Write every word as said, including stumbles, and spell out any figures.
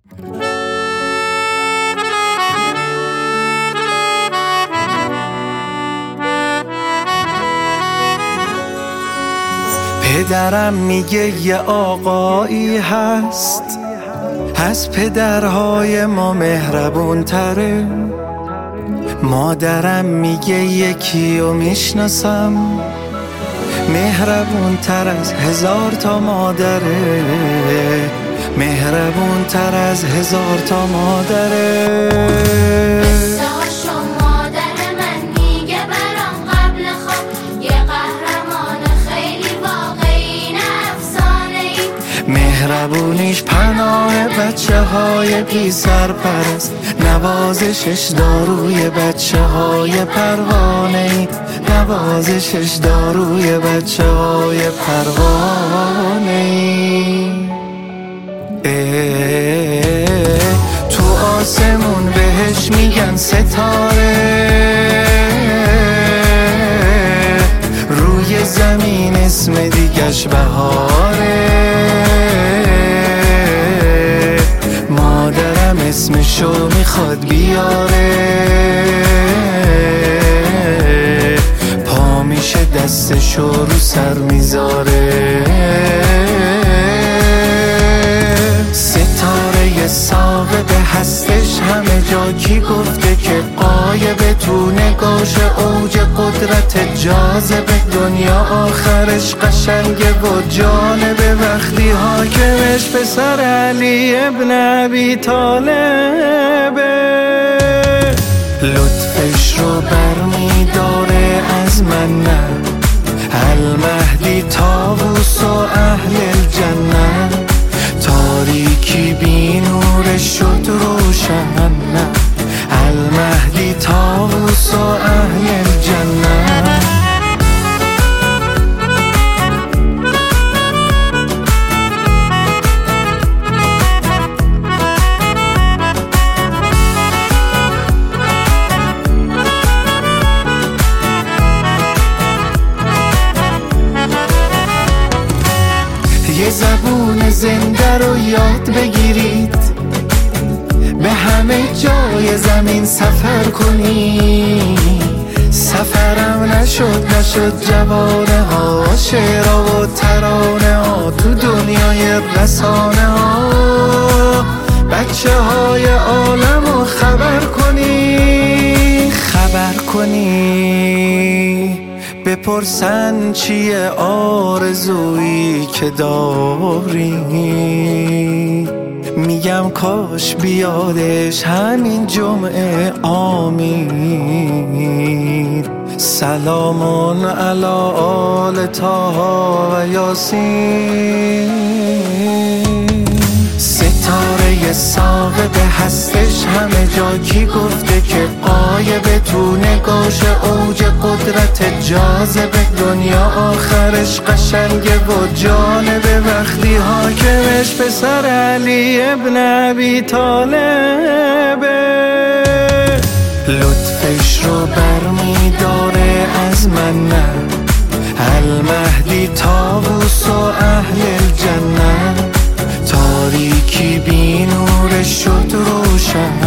پدرم میگه یه آقایی هست از پدرهای ما مهربون تره. مادرم میگه یکی رو میشناسم مهربون تر از هزار تا مادره، مهربون تر از هزار تا مادره. مهربونیش پناه بچه های بی سرپرست، نوازشش داروی بچه های پروانه‌ای، نوازشش داروی بچه های پروانه‌ای. تو آسمون بهش میگن ستاره، روی زمین اسم دیگش بهاره. مادرم اسمشو میخواد بیاره، پا میشه دستشو رو سر میذاره. ستاره ثابت هستش همه جا، کی گفته که غایبه؟ تو نگاش اوج قدرت جاذبه، دنیا آخرش قشنگه و جالبه. وقتی حاکمش پسر علی ابن ابی طالبه، لطفش رو برمیداره از من نه، المهدی طاووس و اهل الجنه. تاریکی بی نورش شد روشن نه، المهدی طاووس و اهل الجنه. یه زبون زنده رو یاد بگیرید، به همه جای زمین سفر کنی. سفرم نشد نشد جوانه ها، شعرها و ترانه ها تو دنیای رسانه ها. بچه های عالم رو خبر کنی، خبر کنی. بپرسن چیه آرزویی که داری، میگم کاش بیادش همین جمعه. آمین. سلامون علی آل طه و یاسین. ستاره ثابت هستش همه جا، کی گفته که غایبه؟ تو نگاش اوج قدرت جاذبه، دنیا آخرش قشنگه و جالبه. وقتی حاکمش پسر علی ابن ابی طالبه، لطفش رو برمیداره از من نه، المهدی طاووس و اهل الجنه. تاریکی بی نورش شد روشن